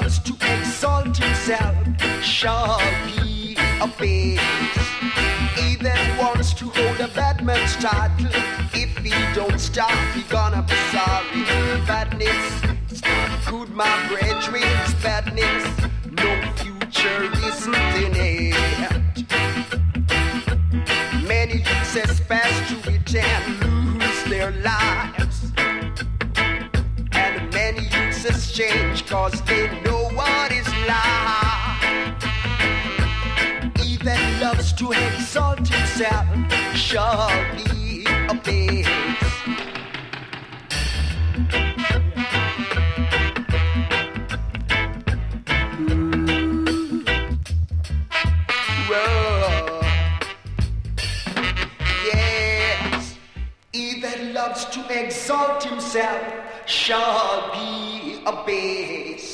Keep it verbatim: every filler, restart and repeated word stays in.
loves to exalt himself shall be abased. He that wants to hold a bad man's title, if he don't stop, he gonna be sorry. Badness, it's not good, my brethren, it's badness. No future isn't in it. Many youths pass through it and lose their lives. And many youths change cause they know what is life. He that loves to exalt himself shall be abased. Whoa. Yes, he that loves to exalt himself shall be abased.